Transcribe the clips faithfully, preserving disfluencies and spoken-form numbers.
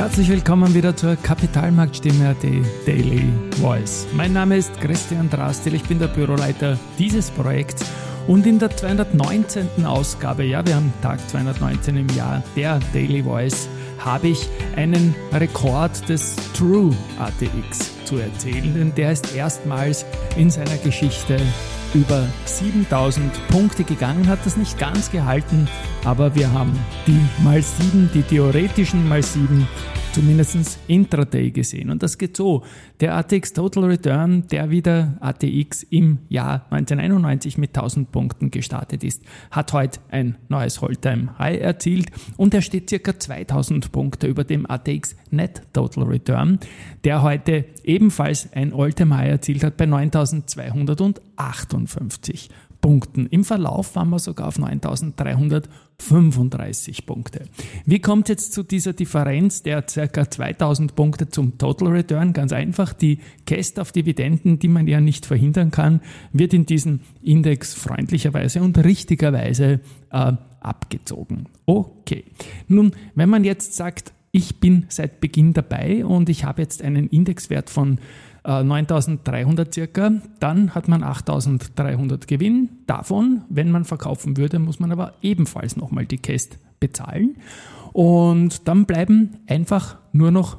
Herzlich willkommen wieder zur Kapitalmarktstimme A T Daily Voice. Mein Name ist Christian Drastil, ich bin der Büroleiter dieses Projekts und in der zweihundertneunzehnten Ausgabe, ja wir haben Tag zweihundertneunzehn im Jahr der Daily Voice, habe ich einen Rekord des True A T X zu erzählen, denn der ist erstmals in seiner Geschichte über siebentausend Punkte gegangen, hat das nicht ganz gehalten, aber wir haben die mal sieben, die theoretischen mal sieben, zumindest intraday gesehen. Und das geht so. Der A T X Total Return, der wieder A T X im Jahr neunzehnhunderteinundneunzig mit tausend Punkten gestartet ist, hat heute ein neues All-Time-High erzielt und er steht circa zweitausend Punkte über dem A T X Net Total Return, der heute ebenfalls ein All-Time-High erzielt hat bei neuntausendzweihundertachtundfünfzig Punkten. Im Verlauf waren wir sogar auf neuntausenddreihundertfünfunddreißig Punkte. Wie kommt jetzt zu dieser Differenz der ca. zweitausend Punkte zum Total Return? Ganz einfach, die Cast auf Dividenden, die man ja nicht verhindern kann, wird in diesem Index freundlicherweise und richtigerweise äh, abgezogen. Okay. Nun, wenn man jetzt sagt, ich bin seit Beginn dabei und ich habe jetzt einen Indexwert von neuntausenddreihundert circa, dann hat man achttausenddreihundert Gewinn. Davon, wenn man verkaufen würde, muss man aber ebenfalls nochmal die Cast bezahlen. Und dann bleiben einfach nur noch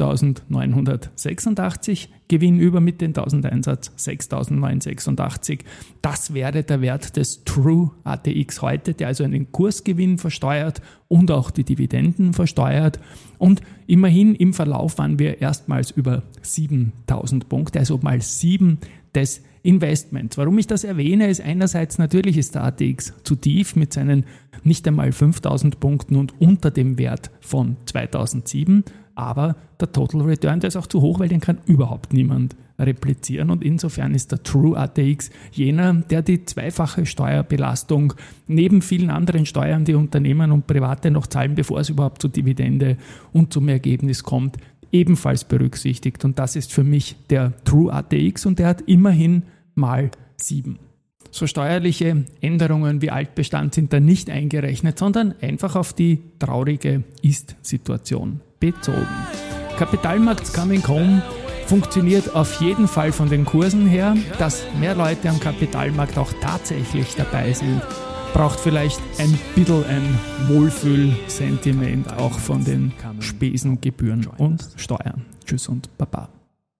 fünftausendneunhundertsechsundachtzig Gewinn über mit den tausend Einsatz, sechstausendneunhundertsechsundachtzig. Das wäre der Wert des True A T X heute, der also einen Kursgewinn versteuert und auch die Dividenden versteuert. Und immerhin im Verlauf waren wir erstmals über siebentausend Punkte, also mal sieben des Investments. Warum ich das erwähne, ist einerseits natürlich ist der A T X zu tief mit seinen nicht einmal fünftausend Punkten und unter dem Wert von zweitausendsieben, aber der Total Return, der ist auch zu hoch, weil den kann überhaupt niemand replizieren und insofern ist der True A T X jener, der die zweifache Steuerbelastung neben vielen anderen Steuern, die Unternehmen und Private noch zahlen, bevor es überhaupt zur Dividende und zum Ergebnis kommt, ebenfalls berücksichtigt und das ist für mich der True A T X und der hat immerhin mal sieben. So steuerliche Änderungen wie Altbestand sind da nicht eingerechnet, sondern einfach auf die traurige Ist-Situation bezogen. Kapitalmarkt Coming Home funktioniert auf jeden Fall von den Kursen her, dass mehr Leute am Kapitalmarkt auch tatsächlich dabei sind, braucht vielleicht ein bisschen ein Wohlfühlsentiment auch von den Spesen, Gebühren und Steuern. Tschüss und Baba.